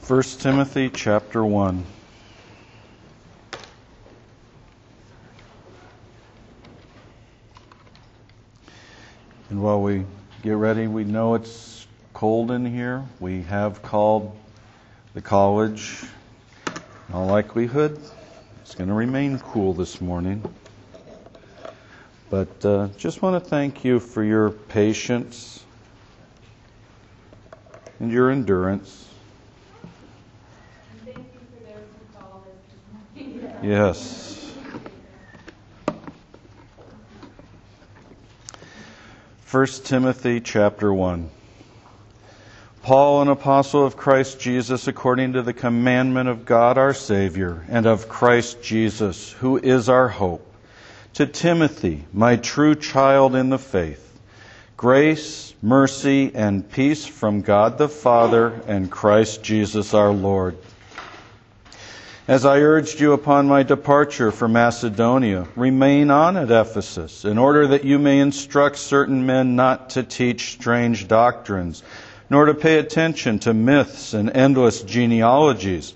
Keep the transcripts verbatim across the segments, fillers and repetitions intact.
First Timothy chapter one. And while we get ready, we know it's cold in here. We have called the college. In all likelihood, it's going to remain cool this morning. But uh, just want to thank you for your patience and your endurance. And thank you for those who called us this morning. Yes. First Timothy chapter one. Paul, an apostle of Christ Jesus, according to the commandment of God our Savior, and of Christ Jesus, who is our hope. To Timothy, my true child in the faith, grace, mercy, and peace from God the Father and Christ Jesus our Lord. As I urged you upon my departure for Macedonia, remain on at Ephesus, in order that you may instruct certain men not to teach strange doctrines, nor to pay attention to myths and endless genealogies,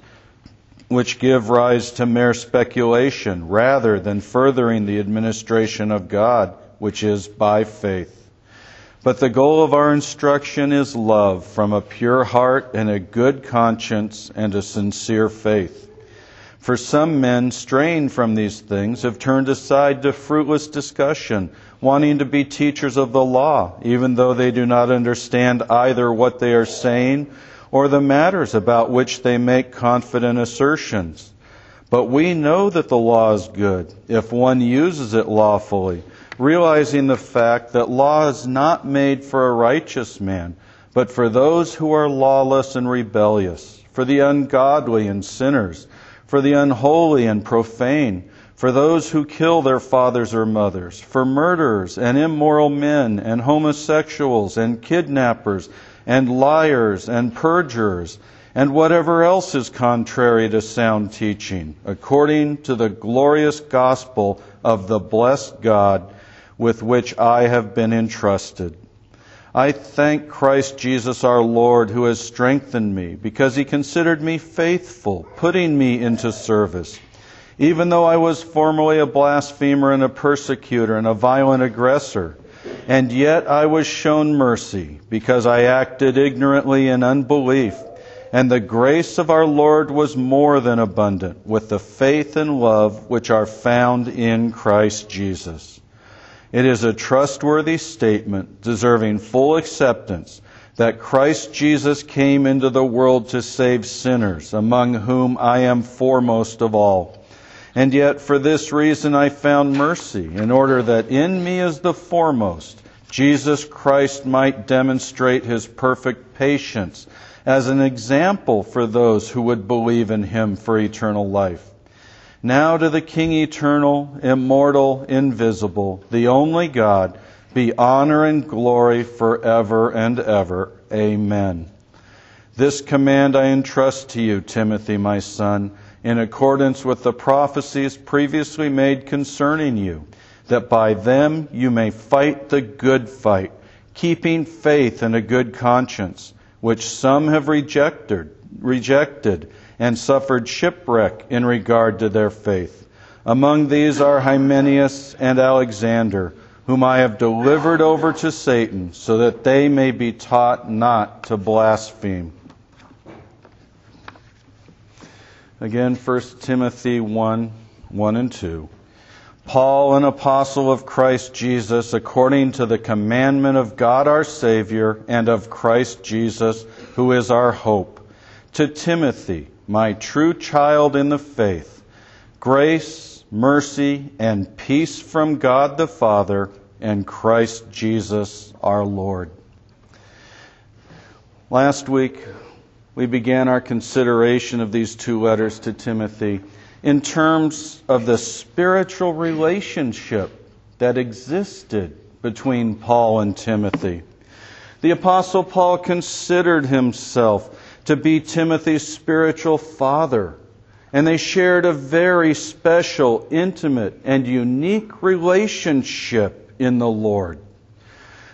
which give rise to mere speculation, rather than furthering the administration of God, which is by faith. But the goal of our instruction is love from a pure heart and a good conscience and a sincere faith. For some men, straying from these things, have turned aside to fruitless discussion, wanting to be teachers of the law, even though they do not understand either what they are saying or the matters about which they make confident assertions. But we know that the law is good if one uses it lawfully, realizing the fact that law is not made for a righteous man, but for those who are lawless and rebellious, for the ungodly and sinners, for the unholy and profane, for those who kill their fathers or mothers, for murderers and immoral men and homosexuals and kidnappers and liars and perjurers, and whatever else is contrary to sound teaching, according to the glorious gospel of the blessed God with which I have been entrusted. I thank Christ Jesus our Lord, who has strengthened me, because he considered me faithful, putting me into service. Even though I was formerly a blasphemer and a persecutor and a violent aggressor, and yet I was shown mercy, because I acted ignorantly in unbelief, and the grace of our Lord was more than abundant with the faith and love which are found in Christ Jesus. It is a trustworthy statement, deserving full acceptance, that Christ Jesus came into the world to save sinners, among whom I am foremost of all. And yet for this reason I found mercy, in order that in me as the foremost, Jesus Christ might demonstrate his perfect patience as an example for those who would believe in him for eternal life. Now to the King eternal, immortal, invisible, the only God, be honor and glory forever and ever. Amen. This command I entrust to you, Timothy, my son, in accordance with the prophecies previously made concerning you, that by them you may fight the good fight, keeping faith and a good conscience, which some have rejected, rejected and suffered shipwreck in regard to their faith. Among these are Hymenaeus and Alexander, whom I have delivered over to Satan, so that they may be taught not to blaspheme. Again, First Timothy one, one and two. Paul, an apostle of Christ Jesus, according to the commandment of God our Savior, and of Christ Jesus, who is our hope. To Timothy, my true child in the faith, grace, mercy, and peace from God the Father and Christ Jesus our Lord. Last week, we began our consideration of these two letters to Timothy in terms of the spiritual relationship that existed between Paul and Timothy. The Apostle Paul considered himself to be Timothy's spiritual father, and they shared a very special, intimate, and unique relationship in the Lord.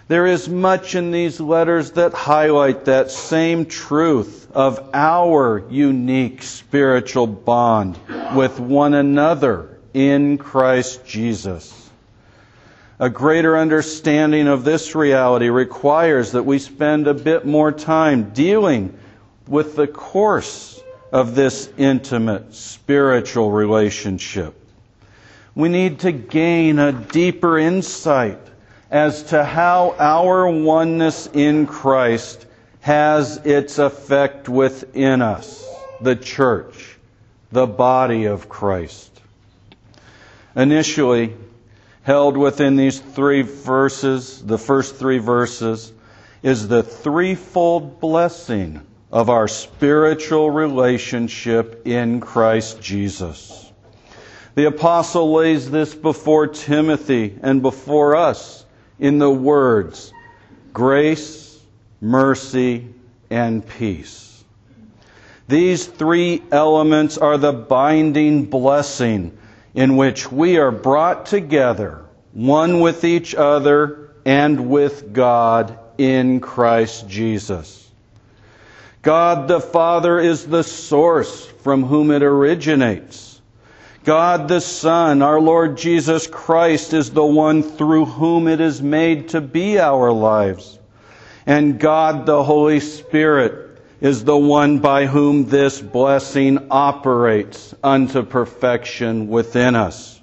There is much in these letters that highlight that same truth of our unique spiritual bond with one another in Christ Jesus. A greater understanding of this reality requires that we spend a bit more time dealing with the course of this intimate spiritual relationship. We need to gain a deeper insight as to how our oneness in Christ has its effect within us, the church, the body of Christ. Initially, held within these three verses, the first three verses, is the threefold blessing of our spiritual relationship in Christ Jesus. The apostle lays this before Timothy and before us in the words, grace, mercy, and peace. These three elements are the binding blessing in which we are brought together, one with each other and with God in Christ Jesus. God the Father is the source from whom it originates. God the Son, our Lord Jesus Christ, is the one through whom it is made to be our lives. And God the Holy Spirit is the one by whom this blessing operates unto perfection within us.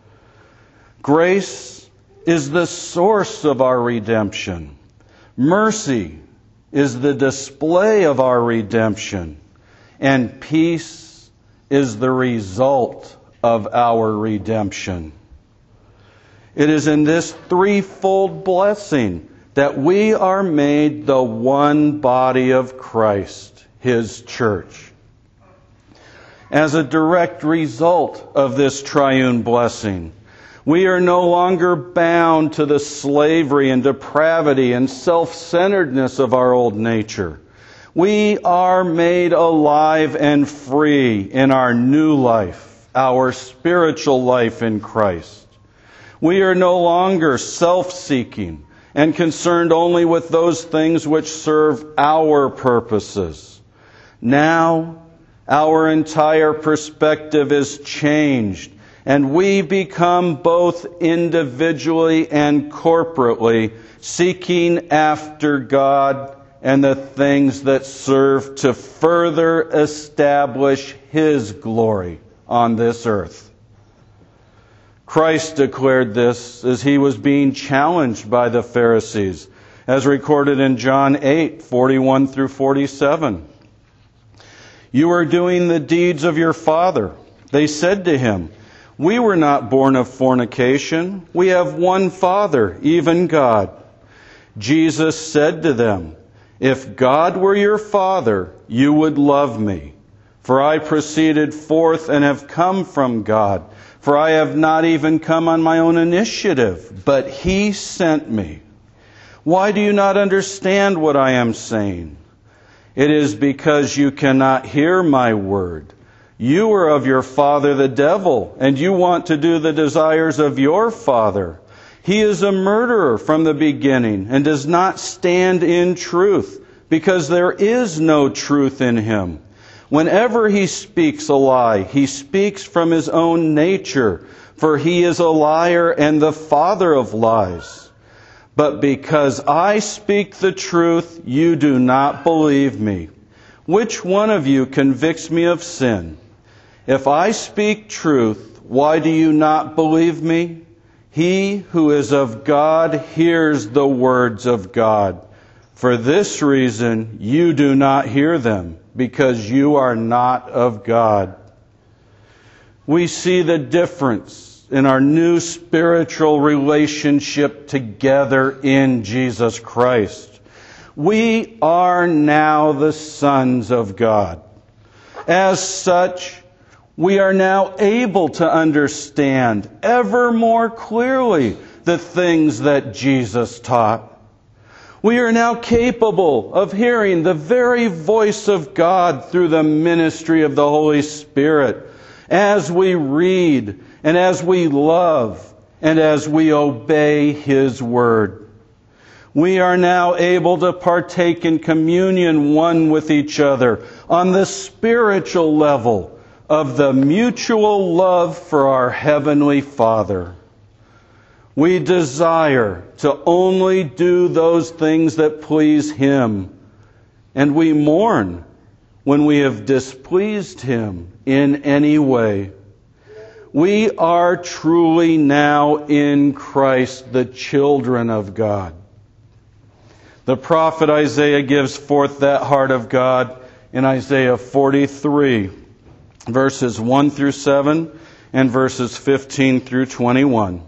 Grace is the source of our redemption. Mercy is the display of our redemption. And peace is the result of our redemption. It is in this threefold blessing that we are made the one body of Christ, His church. As a direct result of this triune blessing, we are no longer bound to the slavery and depravity and self-centeredness of our old nature. We are made alive and free in our new life, our spiritual life in Christ. We are no longer self-seeking and concerned only with those things which serve our purposes. Now, our entire perspective is changed, and we become both individually and corporately seeking after God and the things that serve to further establish His glory on this earth. Christ declared this as He was being challenged by the Pharisees, as recorded in John eight, forty-one through forty-seven. You are doing the deeds of your father. They said to Him, we were not born of fornication. We have one Father, even God. Jesus said to them, if God were your Father, you would love me. For I proceeded forth and have come from God. For I have not even come on my own initiative, but He sent me. Why do you not understand what I am saying? It is because you cannot hear my word. You are of your father the devil, and you want to do the desires of your father. He is a murderer from the beginning and does not stand in truth, because there is no truth in him. Whenever he speaks a lie, he speaks from his own nature, for he is a liar and the father of lies. But because I speak the truth, you do not believe me. Which one of you convicts me of sin? If I speak truth, why do you not believe me? He who is of God hears the words of God. For this reason, you do not hear them, because you are not of God. We see the difference in our new spiritual relationship together in Jesus Christ. We are now the sons of God. As such, we are now able to understand ever more clearly the things that Jesus taught. We are now capable of hearing the very voice of God through the ministry of the Holy Spirit as we read and as we love and as we obey His Word. We are now able to partake in communion one with each other on the spiritual level of the mutual love for our Heavenly Father. We desire to only do those things that please Him, and we mourn when we have displeased Him in any way. We are truly now in Christ the children of God. The prophet Isaiah gives forth that heart of God in Isaiah forty-three, verses one through seven and verses fifteen through twenty-one.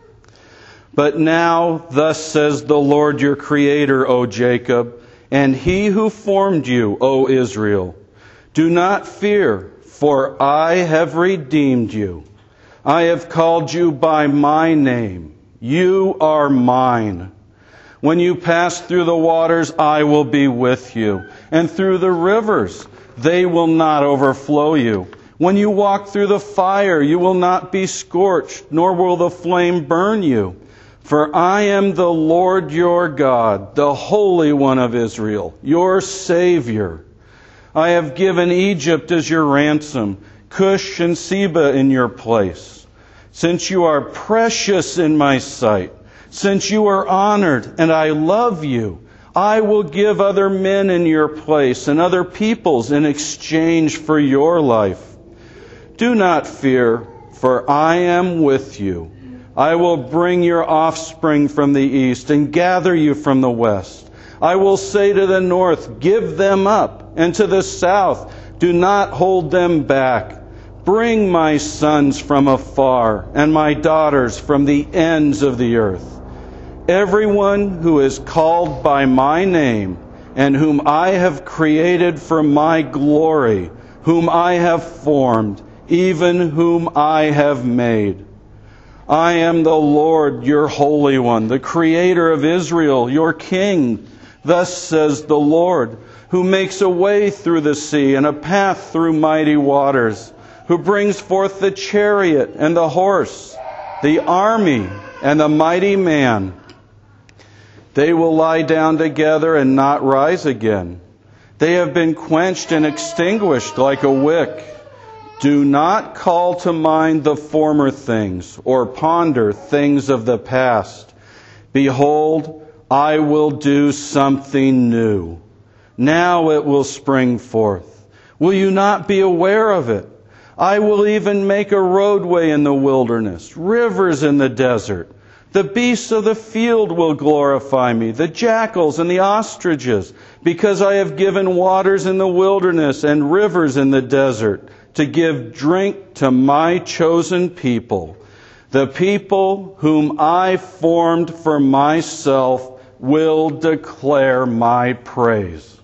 But now, thus says the Lord your Creator, O Jacob, and He who formed you, O Israel, do not fear, for I have redeemed you. I have called you by my name. You are mine. When you pass through the waters, I will be with you. And through the rivers, they will not overflow you. When you walk through the fire, you will not be scorched, nor will the flame burn you. For I am the Lord your God, the Holy One of Israel, your Savior. I have given Egypt as your ransom, Cush and Seba in your place. Since you are precious in my sight, since you are honored and I love you, I will give other men in your place and other peoples in exchange for your life. Do not fear, for I am with you. I will bring your offspring from the east and gather you from the west. I will say to the north, give them up, and to the south, do not hold them back. Bring my sons from afar and my daughters from the ends of the earth. Everyone who is called by my name and whom I have created for my glory, whom I have formed, even whom I have made. I am the Lord, your Holy One, the Creator of Israel, your King. Thus says the Lord, who makes a way through the sea and a path through mighty waters, who brings forth the chariot and the horse, the army and the mighty man. They will lie down together and not rise again. They have been quenched and extinguished like a wick. Do not call to mind the former things, or ponder things of the past. Behold, I will do something new. Now it will spring forth. Will you not be aware of it? I will even make a roadway in the wilderness, rivers in the desert. The beasts of the field will glorify me, the jackals and the ostriches, because I have given waters in the wilderness and rivers in the desert, to give drink to my chosen people. The people whom I formed for myself will declare my praise.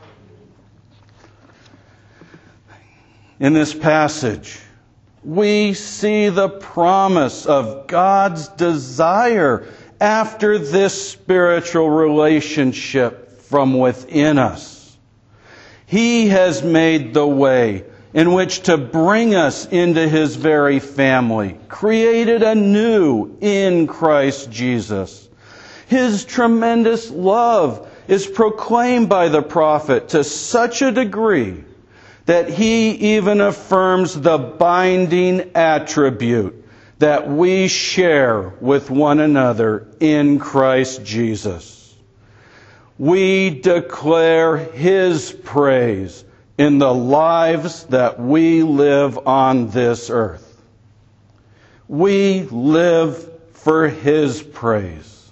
In this passage, we see the promise of God's desire after this spiritual relationship from within us. He has made the way in which to bring us into His very family, created anew in Christ Jesus. His tremendous love is proclaimed by the prophet to such a degree that he even affirms the binding attribute that we share with one another in Christ Jesus. We declare His praise in the lives that we live on this earth. We live for His praise.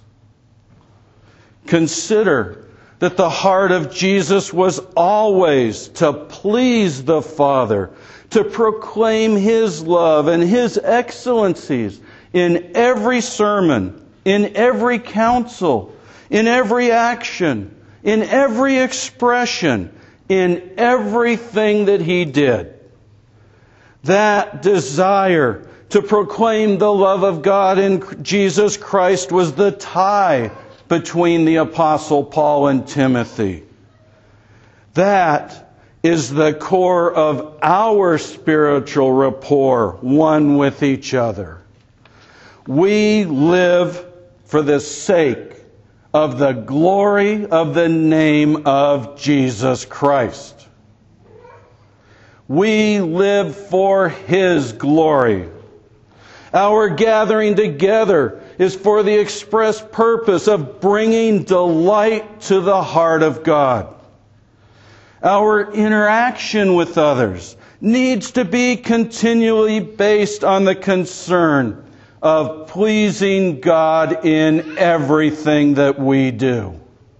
Consider that the heart of Jesus was always to please the Father, to proclaim His love and His excellencies in every sermon, in every counsel, in every action, in every expression, in everything that He did. That desire to proclaim the love of God in Jesus Christ was the tie between the Apostle Paul and Timothy. That is the core of our spiritual rapport, one with each other. We live for the sake of the glory of the name of Jesus Christ. We live for His glory. Our gathering together is for the express purpose of bringing delight to the heart of God. Our interaction with others needs to be continually based on the concern of pleasing God in everything that we do.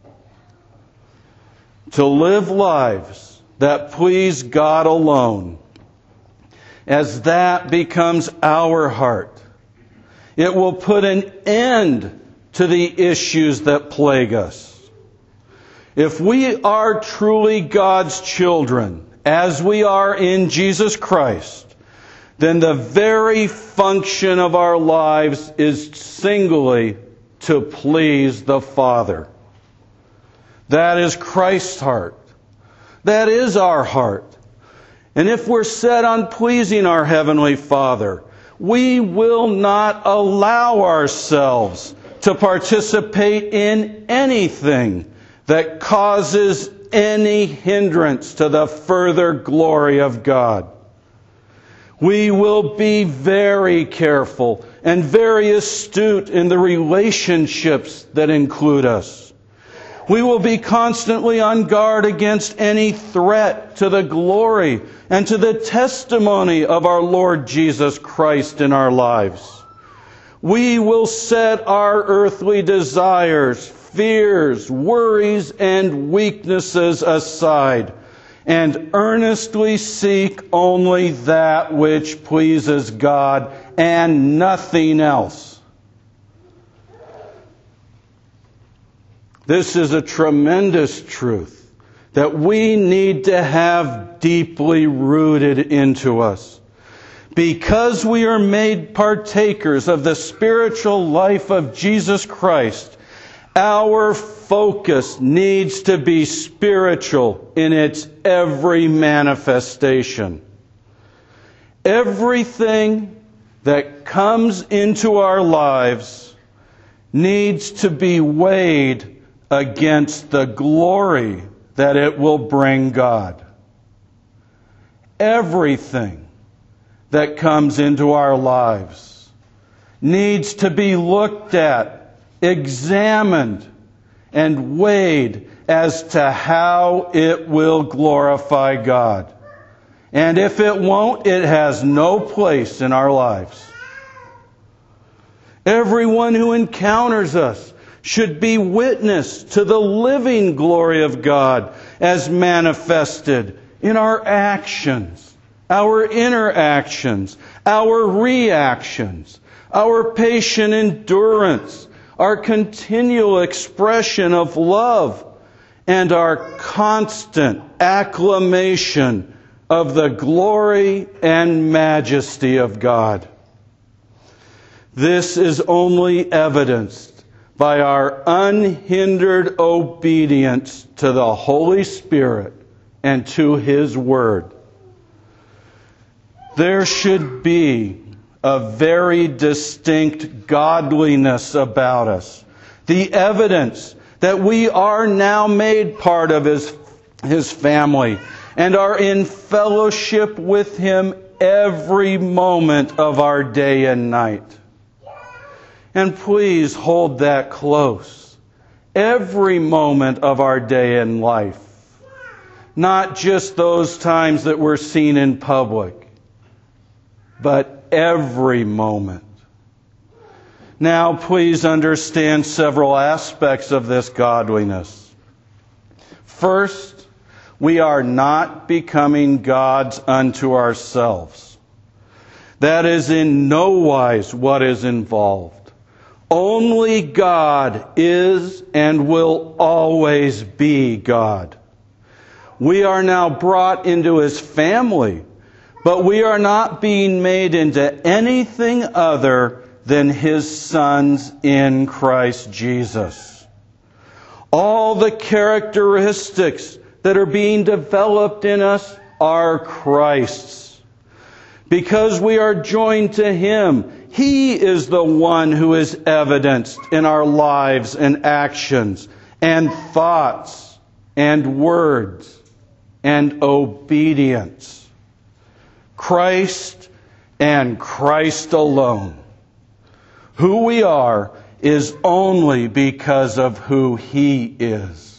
To live lives that please God alone, as that becomes our heart, it will put an end to the issues that plague us. If we are truly God's children, as we are in Jesus Christ, then the very function of our lives is singly to please the Father. That is Christ's heart. That is our heart. And if we're set on pleasing our Heavenly Father, we will not allow ourselves to participate in anything that causes any hindrance to the further glory of God. We will be very careful and very astute in the relationships that include us. We will be constantly on guard against any threat to the glory and to the testimony of our Lord Jesus Christ in our lives. We will set our earthly desires, fears, worries, and weaknesses aside, and earnestly seek only that which pleases God and nothing else. This is a tremendous truth that we need to have deeply rooted into us. Because we are made partakers of the spiritual life of Jesus Christ, our focus needs to be spiritual in its every manifestation. Everything that comes into our lives needs to be weighed against the glory that it will bring God. Everything that comes into our lives needs to be looked at, examined, and weighed as to how it will glorify God. And if it won't, it has no place in our lives. Everyone who encounters us should be witness to the living glory of God as manifested in our actions, our interactions, our reactions, our patient endurance, our continual expression of love, and our constant acclamation of the glory and majesty of God. This is only evidenced by our unhindered obedience to the Holy Spirit and to His Word. There should be a very distinct godliness about us. The evidence that we are now made part of His, His family and are in fellowship with Him every moment of our day and night. And please hold that close. Every moment of our day and life. Not just those times that we're seen in public, but every moment. Now, please understand several aspects of this godliness. First, we are not becoming gods unto ourselves. That is in no wise what is involved. Only God is and will always be God. We are now brought into His family, but we are not being made into anything other than His sons in Christ Jesus. All the characteristics that are being developed in us are Christ's. Because we are joined to Him, He is the one who is evidenced in our lives and actions and thoughts and words and obedience. Christ and Christ alone. Who we are is only because of who He is.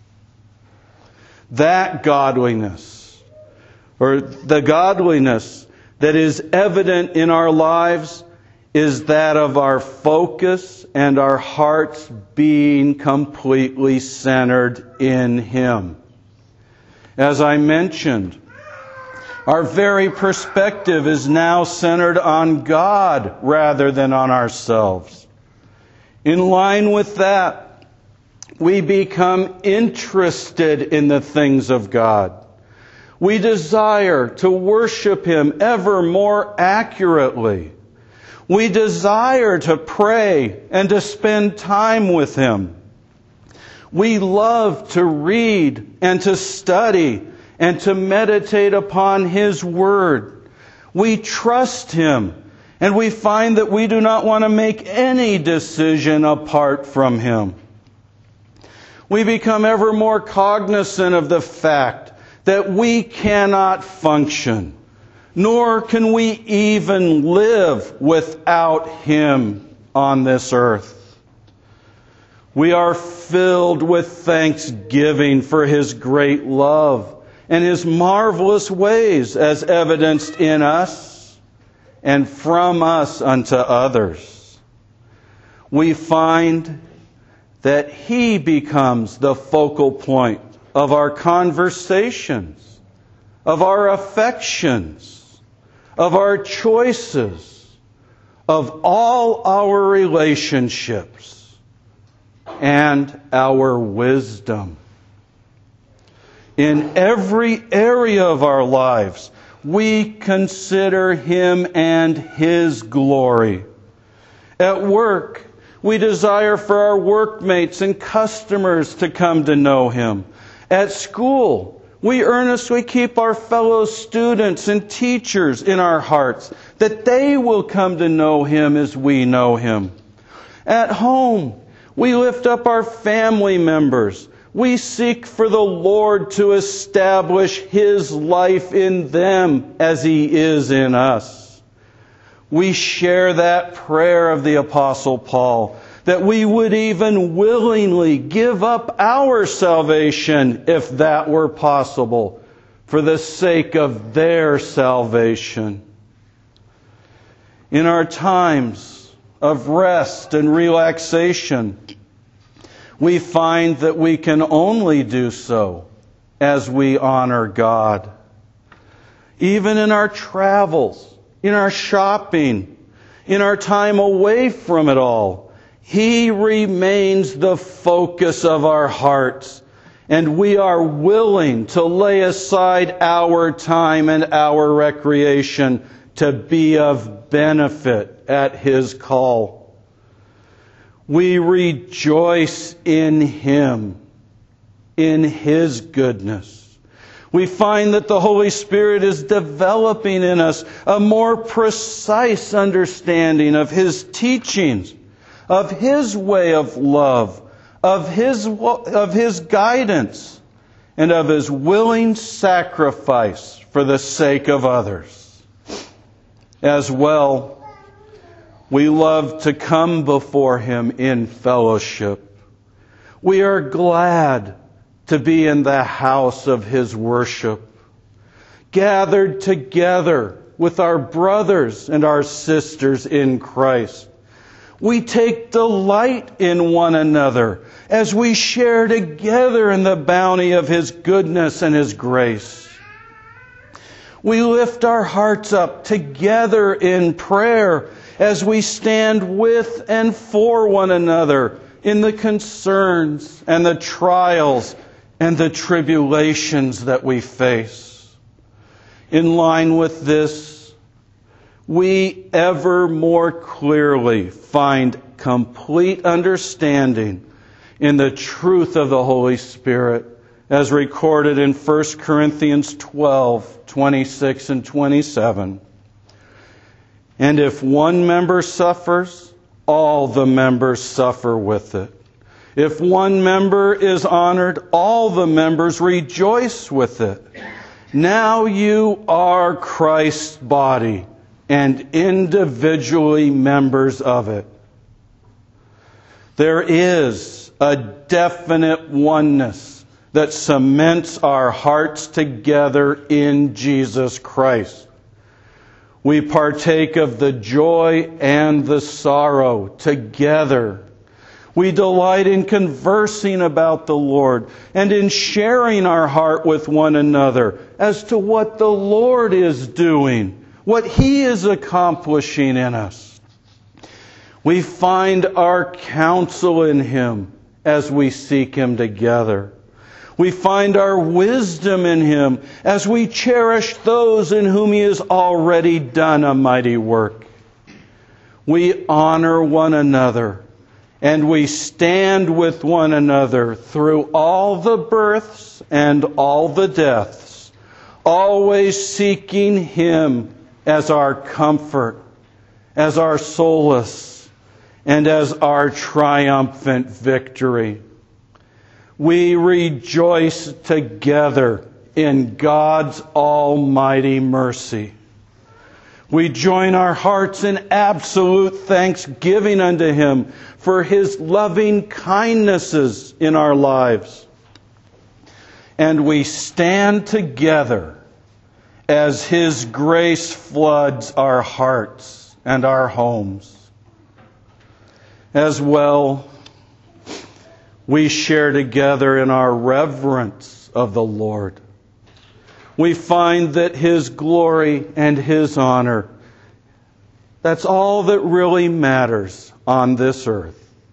That godliness, or the godliness that is evident in our lives, is that of our focus and our hearts being completely centered in Him. As I mentioned, our very perspective is now centered on God rather than on ourselves. In line with that, we become interested in the things of God. We desire to worship Him ever more accurately. We desire to pray and to spend time with Him. We love to read and to study and to meditate upon His Word. We trust Him, and we find that we do not want to make any decision apart from Him. We become ever more cognizant of the fact that we cannot function, nor can we even live without Him on this earth. We are filled with thanksgiving for His great love and His marvelous ways as evidenced in us and from us unto others. We find that He becomes the focal point of our conversations, of our affections, of our choices, of all our relationships, and our wisdom. In every area of our lives, we consider Him and His glory. At work, we desire for our workmates and customers to come to know Him. At school, we earnestly keep our fellow students and teachers in our hearts, that they will come to know Him as we know Him. At home, we lift up our family members. We seek for the Lord to establish His life in them as He is in us. We share that prayer of the Apostle Paul, that we would even willingly give up our salvation, if that were possible, for the sake of their salvation. In our times of rest and relaxation, we find that we can only do so as we honor God. Even in our travels, in our shopping, in our time away from it all, He remains the focus of our hearts, and we are willing to lay aside our time and our recreation to be of benefit at His call. We rejoice in Him, in His goodness. We find that the Holy Spirit is developing in us a more precise understanding of His teachings, of His way of love, of His, of His guidance, and of His willing sacrifice for the sake of others. As well, we love to come before Him in fellowship. We are glad to be in the house of His worship, gathered together with our brothers and our sisters in Christ. We take delight in one another as we share together in the bounty of His goodness and His grace. We lift our hearts up together in prayer as we stand with and for one another in the concerns and the trials and the tribulations that we face. In line with this, we ever more clearly find complete understanding in the truth of the Holy Spirit, as recorded in First Corinthians twelve, twenty-six and twenty-seven. And if one member suffers, all the members suffer with it. If one member is honored, all the members rejoice with it. Now you are Christ's body and individually members of it. There is a definite oneness that cements our hearts together in Jesus Christ. We partake of the joy and the sorrow together. We delight in conversing about the Lord and in sharing our heart with one another as to what the Lord is doing, what He is accomplishing in us. We find our counsel in Him as we seek Him together. We find our wisdom in Him as we cherish those in whom He has already done a mighty work. We honor one another and we stand with one another through all the births and all the deaths, always seeking Him as our comfort, as our solace, and as our triumphant victory. We rejoice together in God's almighty mercy. We join our hearts in absolute thanksgiving unto Him for His loving kindnesses in our lives. And we stand together as His grace floods our hearts and our homes. As well, we share together in our reverence of the Lord. We find that His glory and His honor, that's all that really matters on this earth.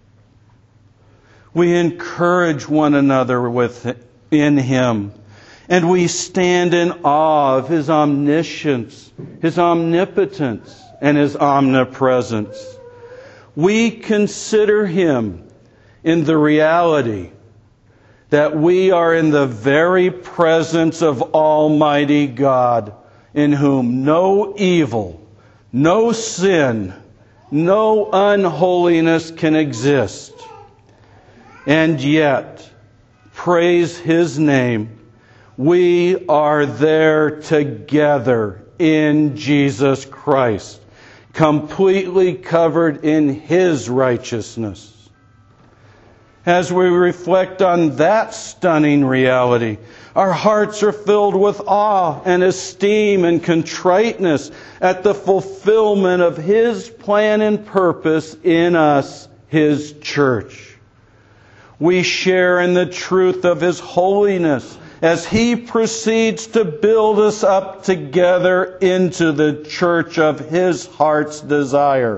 We encourage one another with, in Him, and we stand in awe of His omniscience, His omnipotence, and His omnipresence. We consider Him in the reality that we are in the very presence of Almighty God, in whom no evil, no sin, no unholiness can exist. And yet, praise His name, we are there together in Jesus Christ, completely covered in His righteousness. As we reflect on that stunning reality, our hearts are filled with awe and esteem and contriteness at the fulfillment of His plan and purpose in us, His church. We share in the truth of His holiness as He proceeds to build us up together into the church of His heart's desire.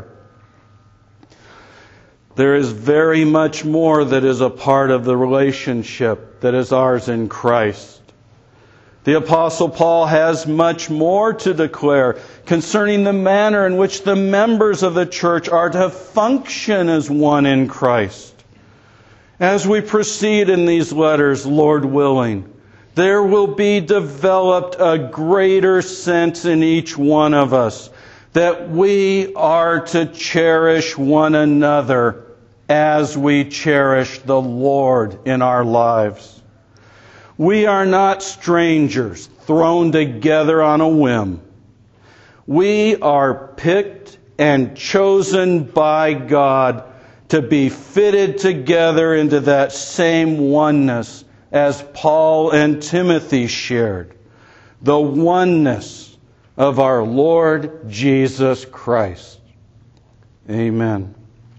There is very much more that is a part of the relationship that is ours in Christ. The Apostle Paul has much more to declare concerning the manner in which the members of the church are to function as one in Christ. As we proceed in these letters, Lord willing, there will be developed a greater sense in each one of us that we are to cherish one another as we cherish the Lord in our lives. We are not strangers thrown together on a whim. We are picked and chosen by God to be fitted together into that same oneness as Paul and Timothy shared, the oneness of our Lord Jesus Christ. Amen.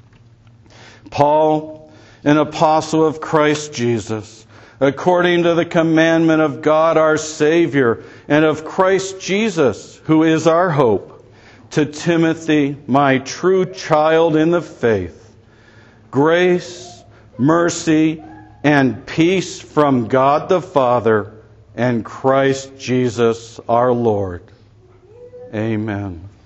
Paul, an apostle of Christ Jesus, according to the commandment of God our Savior and of Christ Jesus, who is our hope, to Timothy, my true child in the faith, grace, mercy, and peace from God the Father and Christ Jesus our Lord. Amen.